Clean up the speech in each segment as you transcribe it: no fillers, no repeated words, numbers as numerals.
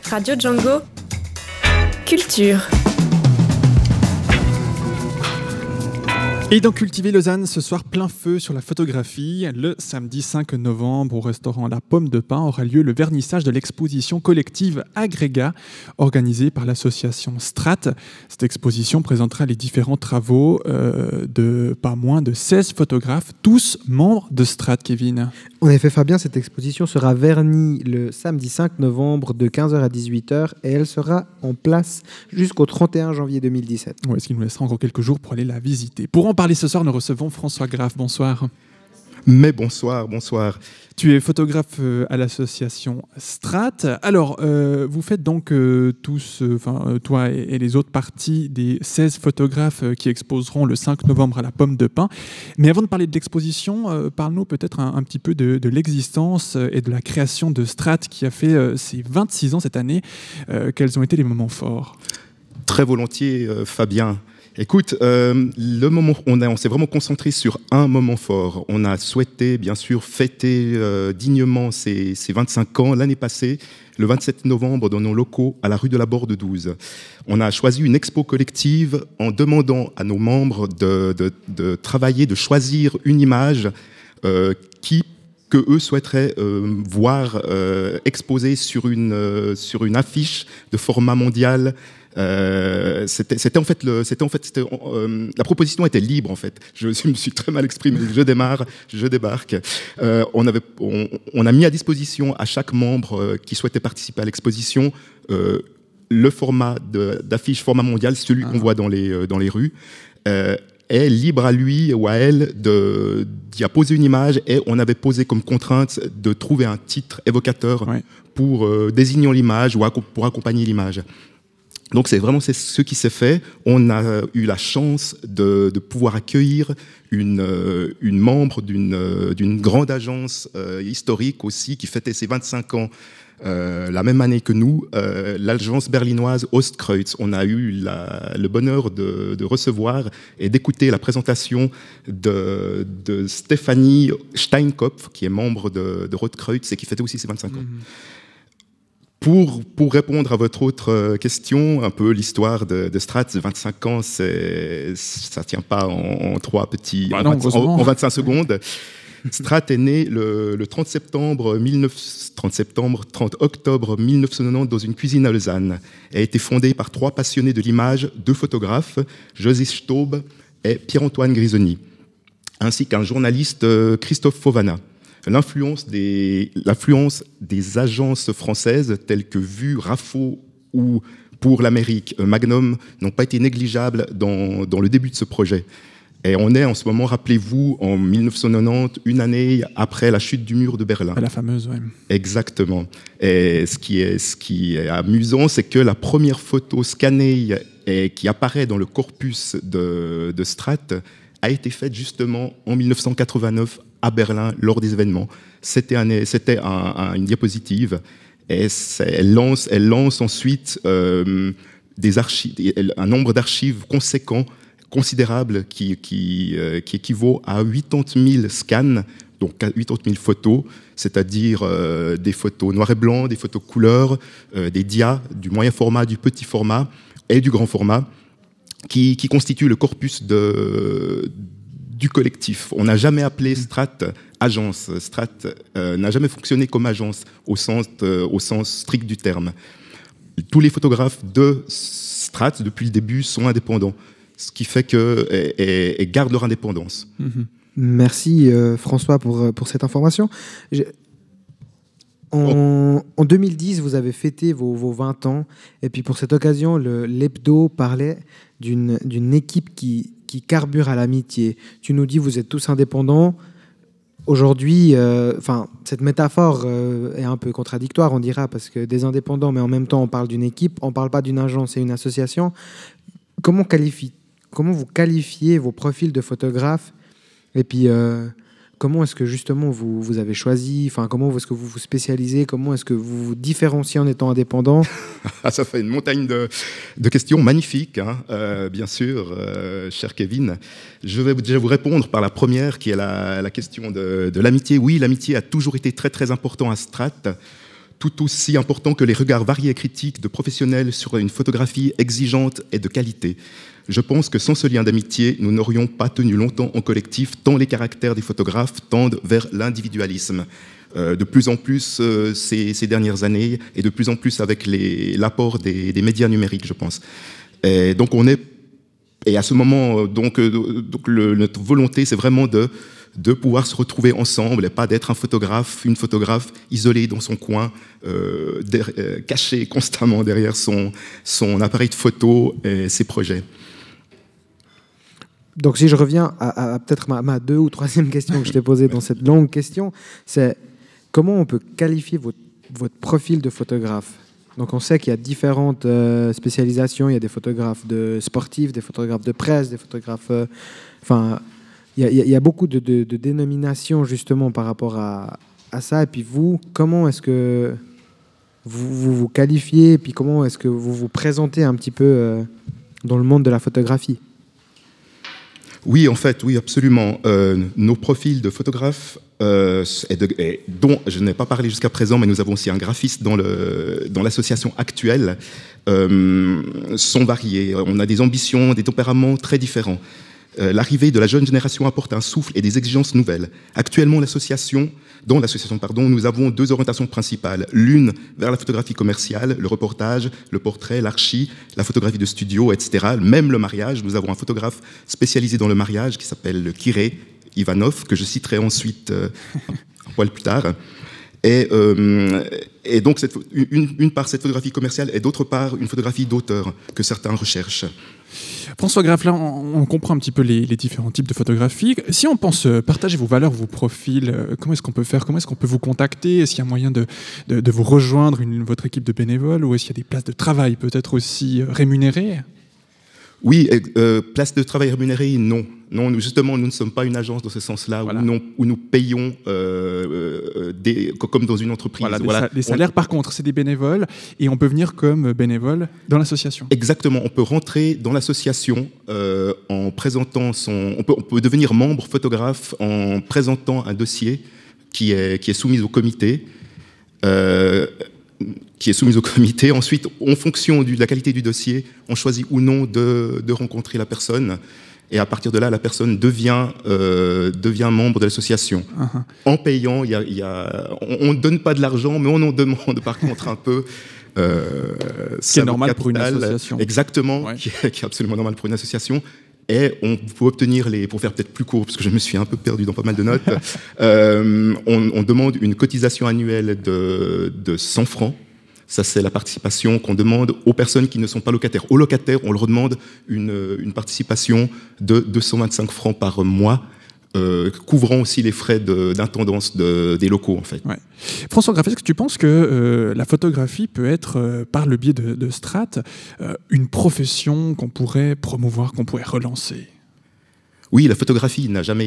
Radio Django. Culture. Et dans Cultiver Lausanne, ce soir, plein feu sur la photographie. Le samedi 5 novembre, au restaurant La Pomme de Pin, aura lieu le vernissage de l'exposition collective Agrégat, organisée par l'association Strat. Cette exposition présentera les différents travaux de pas moins de 16 photographes, tous membres de Strat, Kevin. En effet, Fabien, cette exposition sera vernie le samedi 5 novembre de 15h à 18h et elle sera en place jusqu'au 31 janvier 2017. Oui, ce qui nous laissera encore quelques jours pour aller la visiter. Pour en parler ce soir, nous recevons François Graff. Bonsoir. Mais bonsoir. Tu es photographe à l'association Strat. Alors, vous faites donc tous, toi et les autres, partie des 16 photographes qui exposeront le 5 novembre à la Pomme de Pin. Mais avant de parler de l'exposition, parle-nous peut-être un petit peu de l'existence et de la création de Strat qui a fait ses 26 ans cette année. Quels ont été les moments forts ? Très volontiers, Fabien. Écoute, on s'est vraiment concentré sur un moment fort. On a souhaité, bien sûr, fêter dignement ces 25 ans l'année passée, le 27 novembre, dans nos locaux à la rue de la Borde 12. On a choisi une expo collective en demandant à nos membres de travailler, de choisir une image que eux souhaiteraient voir exposée sur une affiche de format mondial. La proposition était libre en fait. Je me suis très mal exprimé. Je débarque. On a mis à disposition à chaque membre qui souhaitait participer à l'exposition le format d'affiche format mondial, celui qu'on voit dans les rues. Est libre à lui ou à elle d'y poser une image, et on avait posé comme contrainte de trouver un titre évocateur pour désigner l'image ou pour accompagner l'image. Donc c'est ce qui s'est fait. On a eu la chance de pouvoir accueillir une membre d'une grande agence historique aussi qui fêtait ses 25 ans la même année que nous, l'agence berlinoise Ostkreuz. On a eu le bonheur de recevoir et d'écouter la présentation de Stéphanie Steinkopf, qui est membre de Rotkreuz et qui fêtait aussi ses 25 ans. Pour répondre à votre autre question, un peu l'histoire de Strat, 25 ans, ça tient pas en 25 secondes. Strat est né le 30 octobre 1990 dans une cuisine à Lausanne. Elle a été fondée par 3 passionnés de l'image, 2 photographes, José Staub et Pierre-Antoine Grisoni, ainsi qu'un journaliste, Christophe Fovana. L'influence des agences françaises telles que Vue, Rafo ou pour l'Amérique, Magnum n'ont pas été négligeables dans le début de ce projet. Et on est en ce moment, rappelez-vous, en 1990, une année après la chute du mur de Berlin. La fameuse, oui. Exactement. Et ce qui est amusant, c'est que la première photo scannée et qui apparaît dans le corpus de Strat a été faite justement en 1989 à Berlin lors des événements. C'était une diapositive. Et elle lance ensuite des archives, un nombre d'archives considérable qui équivaut à 80 000 scans, donc 80 000 photos, c'est-à-dire des photos noir et blanc, des photos couleur, des dias, du moyen format, du petit format et du grand format, qui constituent le corpus du collectif. On n'a jamais appelé Strat agence. Strat n'a jamais fonctionné comme agence au sens strict du terme. Tous les photographes de Strat, depuis le début, sont indépendants, ce qui fait qu'ils gardent leur indépendance. Merci François pour cette information. En 2010, vous avez fêté vos 20 ans, et puis pour cette occasion, l'hebdo parlait d'une équipe qui carbure à l'amitié. Tu nous dis, vous êtes tous indépendants. Aujourd'hui, cette métaphore est un peu contradictoire, on dira, parce que des indépendants, mais en même temps, on parle d'une équipe, on ne parle pas d'une agence et une association. Comment vous qualifiez vos profils de photographes? Et puis, comment est-ce que justement vous avez choisi, comment est-ce que vous vous spécialisez, comment est-ce que vous vous différenciez en étant indépendant? Ça fait une montagne de questions magnifiques, bien sûr, cher Kevin. Je vais déjà vous répondre par la première, qui est la question de l'amitié. Oui, l'amitié a toujours été très très important à Strat. tout aussi important que les regards variés et critiques de professionnels sur une photographie exigeante et de qualité. Je pense que sans ce lien d'amitié, nous n'aurions pas tenu longtemps en collectif, tant les caractères des photographes tendent vers l'individualisme. De plus en plus ces dernières années, et de plus en plus avec l'apport des médias numériques, je pense. Et donc à ce moment, notre volonté, c'est vraiment de pouvoir se retrouver ensemble et pas d'être une photographe isolée dans son coin, caché constamment derrière son appareil de photo et ses projets. Donc si je reviens à peut-être ma 2e ou 3e question que je t'ai posée dans cette longue question, c'est comment on peut qualifier votre profil de photographe? Donc on sait qu'il y a différentes spécialisations, il y a des photographes sportifs, des photographes de presse, des photographes... il y a beaucoup de dénominations justement par rapport à ça. Et puis vous, comment est-ce que vous qualifiez, et puis comment est-ce que vous vous présentez un petit peu dans le monde de la photographie? Oui, en fait, oui, absolument. Nos profils de photographes, dont je n'ai pas parlé jusqu'à présent, mais nous avons aussi un graphiste dans l'association actuelle, sont variés. On a des ambitions, des tempéraments très différents. L'arrivée de la jeune génération apporte un souffle et des exigences nouvelles. Actuellement, dans l'association, nous avons 2 orientations principales. L'une vers la photographie commerciale, le reportage, le portrait, l'archi, la photographie de studio, etc. Même le mariage. Nous avons un photographe spécialisé dans le mariage qui s'appelle Kiré Ivanov, que je citerai ensuite un poil plus tard. Et donc, une part, cette photographie commerciale, et d'autre part, une photographie d'auteur que certains recherchent. François Graff, là, on comprend un petit peu les différents types de photographie. Si on pense partager vos valeurs, vos profils, comment est-ce qu'on peut faire? Comment est-ce qu'on peut vous contacter? Est-ce qu'il y a moyen de vous rejoindre votre équipe de bénévoles? Ou est-ce qu'il y a des places de travail peut-être aussi rémunérées? Oui, place de travail rémunérée, non. Non, nous ne sommes pas une agence dans ce sens-là, voilà. où nous payons comme dans une entreprise. Voilà, les salaires, par contre, c'est des bénévoles, et on peut venir comme bénévole dans l'association. Exactement, on peut rentrer dans l'association en présentant on peut devenir membre photographe en présentant un dossier qui est soumis au comité. Ensuite, en fonction de la qualité du dossier, on choisit ou non de rencontrer la personne. Et à partir de là, la personne devient membre de l'association. Uh-huh. En payant, on ne donne pas de l'argent, mais on en demande par contre un peu. C'est normal pour une association. Exactement, ouais. qui est absolument normal pour une association. Et on peut obtenir pour faire peut-être plus court, parce que je me suis un peu perdu dans pas mal de notes, on demande une cotisation annuelle de 100 francs. Ça, c'est la participation qu'on demande aux personnes qui ne sont pas locataires. Aux locataires, on leur demande une participation de 225 francs par mois, couvrant aussi les frais d'intendance des locaux, en fait. Ouais. François Graff, est-ce que tu penses que la photographie peut être, par le biais de Strat, une profession qu'on pourrait promouvoir, qu'on pourrait relancer? Oui, la photographie n'a jamais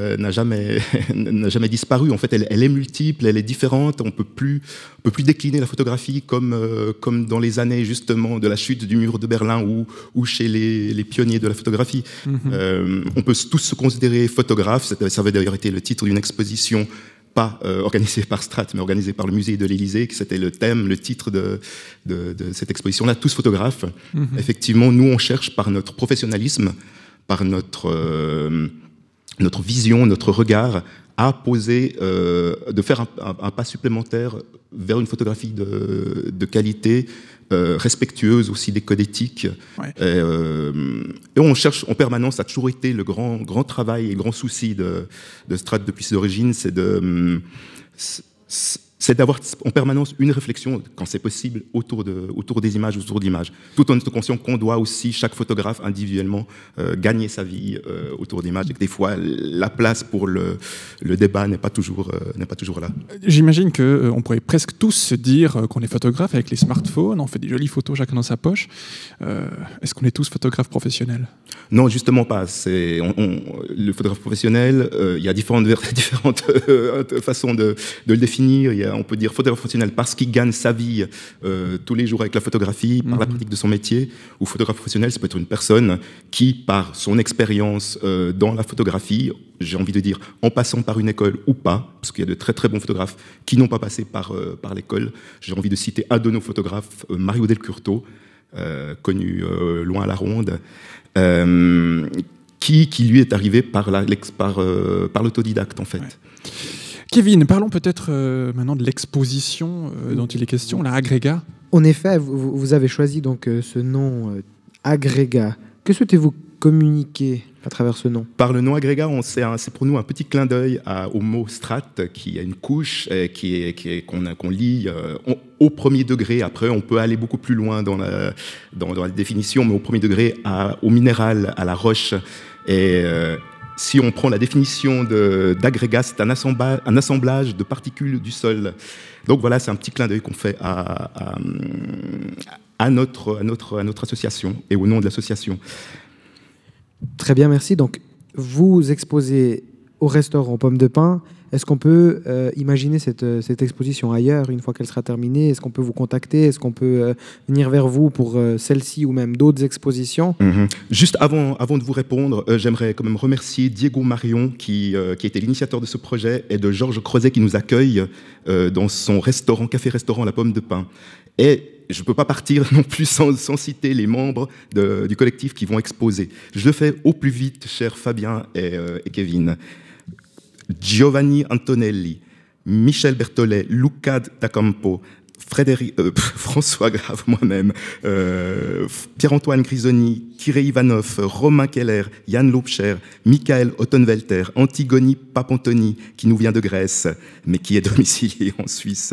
disparu. En fait, elle est multiple, elle est différente. On peut plus décliner la photographie comme dans les années justement de la chute du mur de Berlin ou chez les pionniers de la photographie. Mm-hmm. On peut tous se considérer photographes. Ça avait d'ailleurs été le titre d'une exposition pas organisée par Strat, mais organisée par le musée de l'Élysée, qui c'était le titre de cette exposition-là, tous photographes. Mm-hmm. Effectivement, nous on cherche par notre professionnalisme, par notre vision, notre regard, à poser, de faire un pas supplémentaire vers une photographie de qualité, respectueuse aussi des codes éthiques. Ouais. Et on cherche en permanence, ça a toujours été le grand travail et le grand souci de Strat depuis ses origines, c'est d'avoir en permanence une réflexion, quand c'est possible, autour des images, autour d'images, tout en étant conscient qu'on doit aussi, chaque photographe individuellement, gagner sa vie autour d'images, et que des fois, la place pour le débat n'est pas toujours là. J'imagine qu'on pourrait presque tous se dire qu'on est photographe avec les smartphones, on fait des jolies photos chacun dans sa poche. Est-ce qu'on est tous photographes professionnels? Non, justement pas. Le photographe professionnel, il y a différentes façons de le définir. Il on peut dire photographe professionnel parce qu'il gagne sa vie tous les jours avec la photographie, par la pratique de son métier, ou photographe professionnel, ça peut être une personne qui, par son expérience dans la photographie, j'ai envie de dire, en passant par une école ou pas, parce qu'il y a de très très bons photographes qui n'ont pas passé par l'école. J'ai envie de citer un de nos photographes, Mario Del Curto, connu loin à la ronde, qui lui est arrivé par l'autodidacte, en fait. Ouais. Kevin, parlons peut-être maintenant de l'exposition dont il est question, la Agrégat. En effet, vous avez choisi donc ce nom Agrégat. Que souhaitez-vous communiquer à travers ce nom? Par le nom Agrégat, c'est pour nous un petit clin d'œil au mot strat, qui a une couche qu'on lit au premier degré. Après, on peut aller beaucoup plus loin dans la définition, mais au premier degré, au minéral, à la roche. Et si on prend la définition d'agrégat, c'est un assemblage de particules du sol. Donc voilà, c'est un petit clin d'œil qu'on fait à notre association et au nom de l'association. Très bien, merci. Donc, vous exposez au restaurant Pomme de Pin. Est-ce qu'on peut imaginer cette exposition ailleurs une fois qu'elle sera terminée? Est-ce qu'on peut vous contacter? Est-ce qu'on peut venir vers vous pour celle-ci ou même d'autres expositions? Juste avant de vous répondre, j'aimerais quand même remercier Diego Marion qui était l'initiateur de ce projet, et de Georges Crozet qui nous accueille dans son café-restaurant La Pomme de Pin. Et je ne peux pas partir non plus sans citer les membres du collectif qui vont exposer. Je le fais au plus vite, chers Fabien et Kevin. Giovanni Antonelli, Michel Berthollet, Luca D'Acampo, François Grave, moi-même, Pierre-Antoine Grisoni, Kiré Ivanov, Romain Keller, Yann Lobscher, Michael Ottenwelter, Antigoni Papantoni, qui nous vient de Grèce, mais qui est domicilié en Suisse,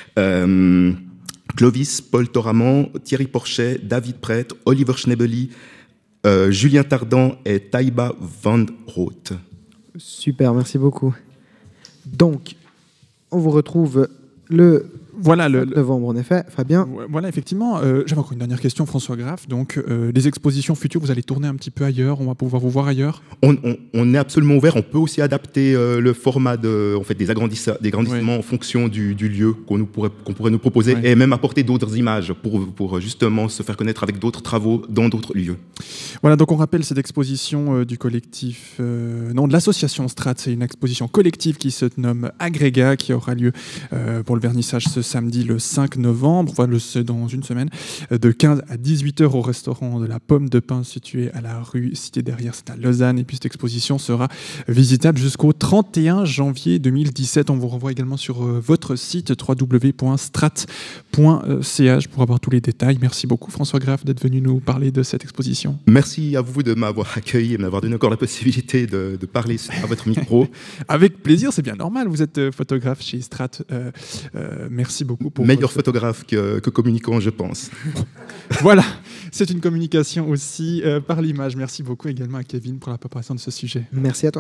Clovis, Paul Toraman, Thierry Porchet, David Prêtre, Oliver Schnebeli, Julien Tardan et Taïba Van Roth. Super, merci beaucoup. Donc, on vous retrouve le 4 novembre, en effet. Fabien? Voilà, effectivement. J'avais encore une dernière question, François Graff. Donc, les expositions futures, vous allez tourner un petit peu ailleurs? On va pouvoir vous voir ailleurs? On est absolument ouvert. On peut aussi adapter le format des agrandissements en fonction du lieu qu'on pourrait nous proposer, et même apporter d'autres images pour justement se faire connaître avec d'autres travaux dans d'autres lieux. Voilà, donc on rappelle cette exposition du collectif, de l'association Strat. C'est une exposition collective qui se nomme Agrégat, qui aura lieu pour le vernissage ce samedi le 5 novembre, c'est dans une semaine, de 15 à 18h au restaurant de la Pomme de Pin situé à la rue Cité Derrière, c'est à Lausanne. Et puis cette exposition sera visitable jusqu'au 31 janvier 2017. On vous renvoie également sur votre site www.strat.ch pour avoir tous les détails. Merci beaucoup François Graff d'être venu nous parler de cette exposition. Merci à vous de m'avoir accueilli et de m'avoir donné encore la possibilité de parler à votre micro. Avec plaisir, c'est bien normal, vous êtes photographe chez Strat. Merci beaucoup pour meilleur photographe que communicant, je pense. Voilà, c'est une communication aussi par l'image. Merci beaucoup également à Kevin pour la préparation de ce sujet. Merci à toi.